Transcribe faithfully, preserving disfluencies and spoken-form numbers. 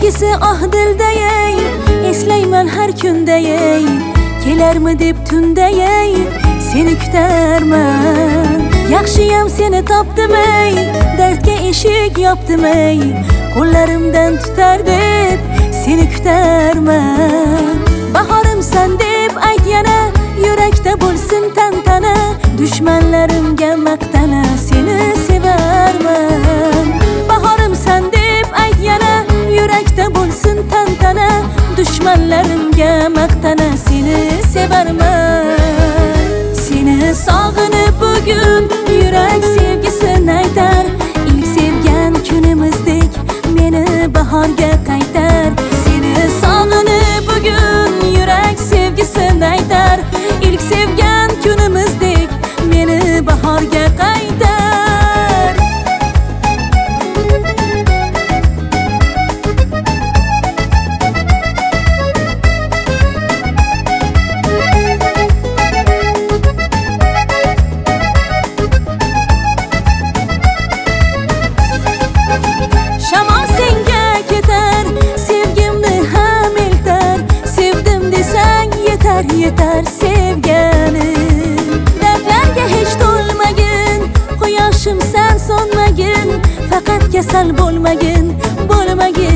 sevgisi ah dilda yey, eslayman har kunda yey, kelarmi deb tunda yey, seni kutarman. Yaxshiyam seni topdim ey, dardga eshik yopdim ey, qo'llarimdan tutar deb seni kutarman. Bahorimsan deb ayt yana, yurakda bo'lsin tantana, dushmanlarimga maqtana, seni sevarman. Bahorimsan deb ayt yana, yurakda bo'lsin tantana, dushmanlarimga maqtana, seni sevarman. Seni sog'inib bugun yurak sevgisini aytar, ilk sevgan kunimizdek meni bahorga qaytar. Seni sog'inib bugun yurak sevgisini aytar, ilk sevgan kunimizdek meni bahorga qaytar. Shamol senga ketar, sevgimni ham eltar, sevdim desang yetar yetar sevganim. Dardlarga hech to'lmagin, quyoshim sen so'nmagin, faqat kasal bo'lmagin, bo'lmagin